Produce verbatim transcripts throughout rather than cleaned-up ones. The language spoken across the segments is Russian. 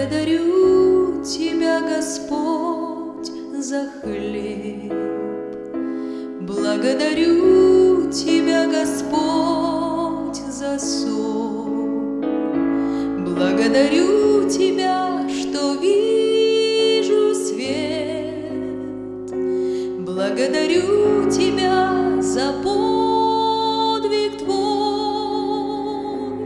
Благодарю Тебя, Господь, за хлеб. Благодарю Тебя, Господь, за соль. Благодарю Тебя, что вижу свет. Благодарю Тебя за подвиг Твой.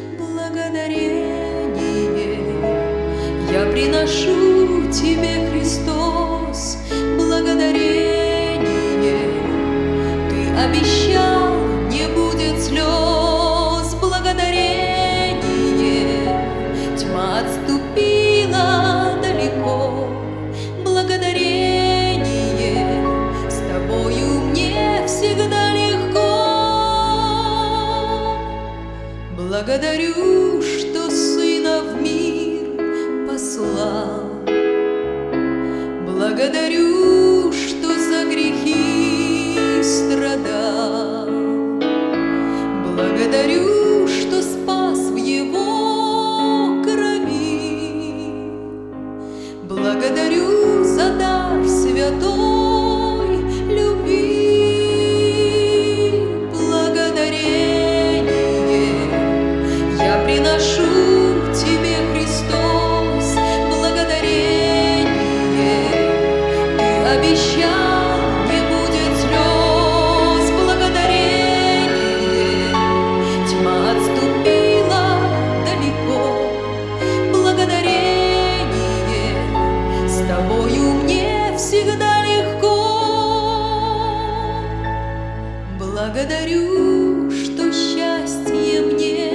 Благодарение я приношу Тебе, Христос, благодарение. Ты обещал, не будет слез, благодарение. Тьма отступила далеко, благодарение. С Тобою мне всегда легко. Благодарю, что Сына в мир послал. Благодарю, что за грехи страдал. Благодарю, что спас в Его крови. Благодарю за дар святой любви. Благодарение я приношу Тебе, Христос, благодарение. Ты обещал, не будет слез, благодарение. Тьма отступила далеко, благодарение. С Тобою мне всегда легко. Благодарю, что счастье мне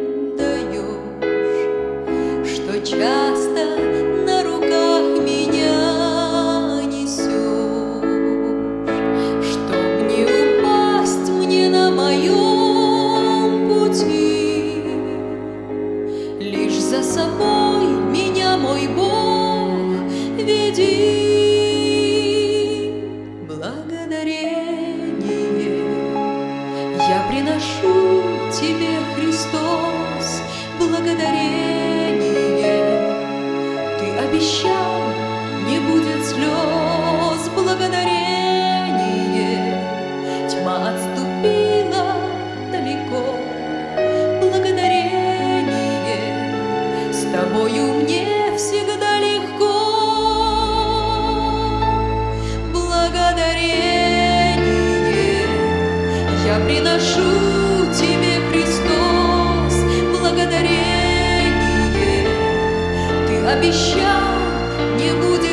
даешь, что часто на руках меня несешь, чтоб не упасть мне на моем пути. Лишь за собой меня, мой Бог, веди. Благодарение я приношу Тебе, Христос, благодарение. Ты обещал, не будет слез, благодарение. Тьма отступила далеко, благодарение. С Тобою мне всегда легко. Благодарение я приношу Тебе, Христос, благодарение. Ты обещал, не будет